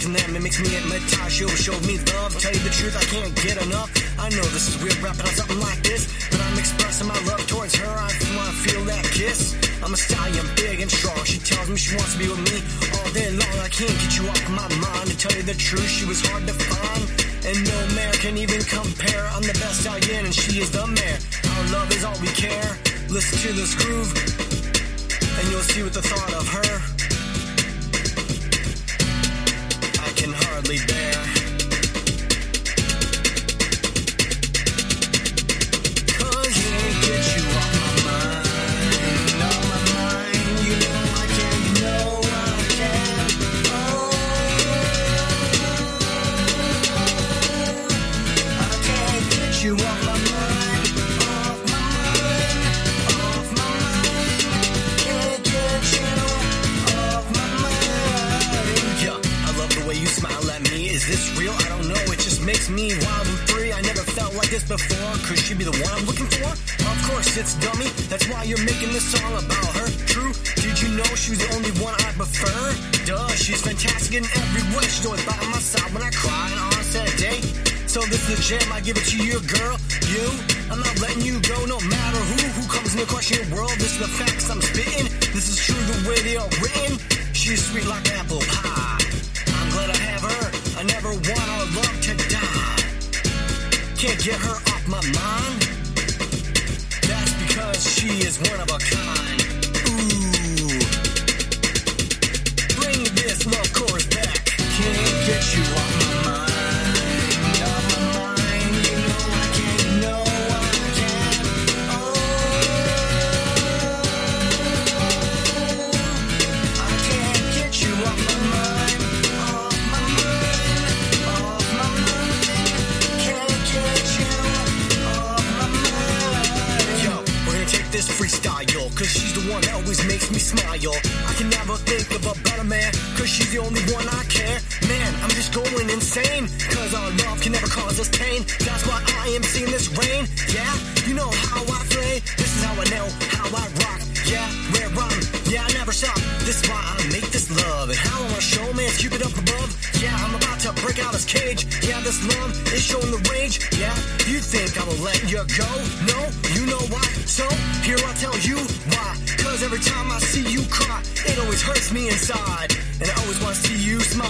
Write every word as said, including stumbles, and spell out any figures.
and that makes me hypnotized. She'll show me love, tell you the truth, I can't get enough. I know this is weird rapping on something like this, but I'm expressing my love towards her. I wanna feel that kiss. I'm a stallion, big and strong. She tells me she wants to be with me all day long. I can't get you off my mind. To tell you the truth, she was hard to find, and no man can even compare. I'm the best stallion and she is the mare. Our love is all we care. Listen to this groove and you'll see what the thought of her I can hardly bear. Cause you ain't get you off my mind, off my mind. You know I can, you know I can. Oh, I can't get you off my mind, off my mind, off my mind. Can't get you off my mind. Yeah, I love the way you smile at me. Is this real? I don't know. It just makes me wild and free. I never felt like this before. Could she be the one I'm looking for? Of course it's dummy. That's why you're making this song about her. True. Did you know she was the only one I prefer? Duh, she's fantastic in every way. She's always by my side when I cry and on a sad day. So this is a jam, I give it to you, girl. You, I'm not letting you go no matter who Who comes in to question your world. This is the facts I'm spitting. This is true the way they are written. She's sweet like apple pie. I'm glad I have her. I never want our love to die. Can't get her off my mind. That's because she is one of a kind. Ooh, bring this love chorus back. Can't get you off my mind, off my mind. You know I can, you know I can. Oh, I can't get you off my mind, off my mind, off my mind. Can't get you off my mind. Yo, we're gonna take this freestyle, yo, cause she's the one that always makes me smile, yo. I can never think of a better man, cause she's the only one I care. Man, I'm just going insane, cause our love can never cause us pain. That's why I am seeing this rain. Yeah, you know how I play. This is how I know how I rock. Yeah, where I'm, yeah, I never stop. This is why I make this love, and how I wanna show man Cupid up above. Yeah, I'm about to break out his cage. Yeah, this love is showing the rage. Yeah, you think I will let you go? No, you know why? So, here I'll tell you why. Cause every time I see you cry, it always hurts me inside. And I always wanna see you smile.